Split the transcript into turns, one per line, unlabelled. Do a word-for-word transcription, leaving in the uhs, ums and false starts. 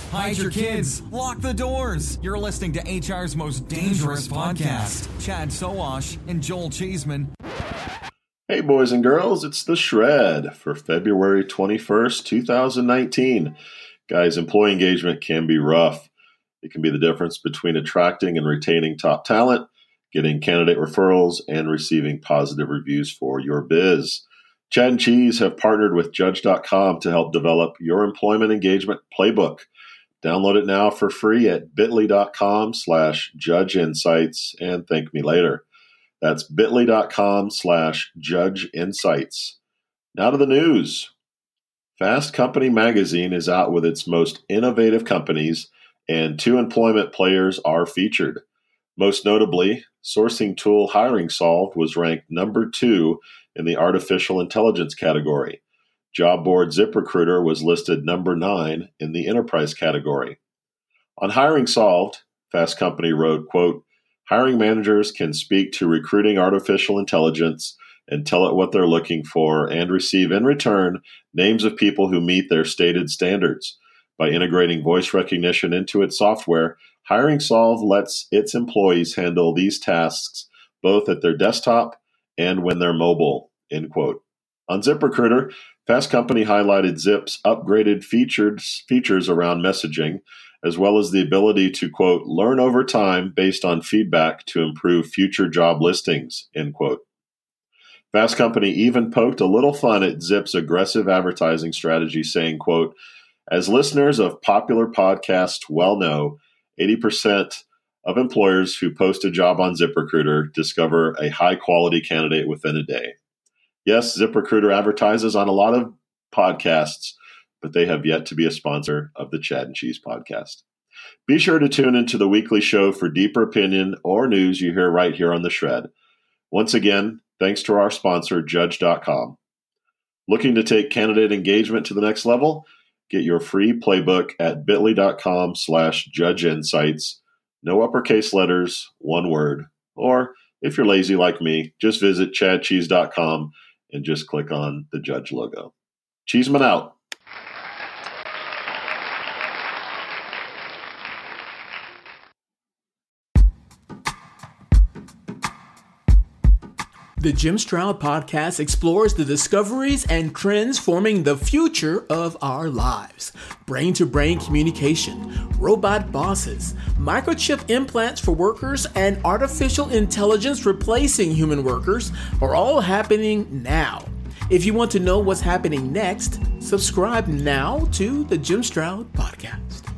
hide your kids, lock the doors. You're listening to H R's most dangerous podcast. Chad Sowash and Joel Cheeseman.
Hey boys and girls, it's The Shred for February twenty-first, twenty nineteen. Guys, employee engagement can be rough. It can be the difference between attracting and retaining top talent, getting candidate referrals, and receiving positive reviews for your biz. Chad and Cheese have partnered with Judge dot com to help develop your employment engagement playbook. Download it now for free at bit.ly.com slash judge insights and thank me later. That's bit.ly.com slash judge insights. Now to the news. Fast Company magazine is out with its most innovative companies, and two employment players are featured. Most notably, sourcing tool HiringSolved was ranked number two in the artificial intelligence category. Job board ZipRecruiter was listed number nine in the enterprise category. On HiringSolved, Fast Company wrote, quote, hiring managers can speak to recruiting artificial intelligence and tell it what they're looking for and receive in return names of people who meet their stated standards. By integrating voice recognition into its software, HiringSolved lets its employees handle these tasks both at their desktop and when they're mobile, end quote. On ZipRecruiter, Fast Company highlighted Zip's upgraded features, features around messaging, as well as the ability to, quote, learn over time based on feedback to improve future job listings, end quote. Fast Company even poked a little fun at Zip's aggressive advertising strategy, saying, quote, as listeners of popular podcasts well know, eighty percent of employers who post a job on ZipRecruiter discover a high-quality candidate within a day. Yes, ZipRecruiter advertises on a lot of podcasts, but they have yet to be a sponsor of the Chad and Cheese podcast. Be sure to tune into the weekly show for deeper opinion or news you hear right here on The Shred. Once again, thanks to our sponsor, Judge dot com. Looking to take candidate engagement to the next level? Get your free playbook at bit.ly.com slash judge insights. No uppercase letters, one word. Or, if you're lazy like me, just visit chad cheese dot com and just click on the Judge logo. Cheeseman out.
The Jim Stroud Podcast explores the discoveries and trends forming the future of our lives. Brain-to-brain communication, robot bosses, microchip implants for workers, and artificial intelligence replacing human workers are all happening now. If you want to know what's happening next, subscribe now to the Jim Stroud Podcast.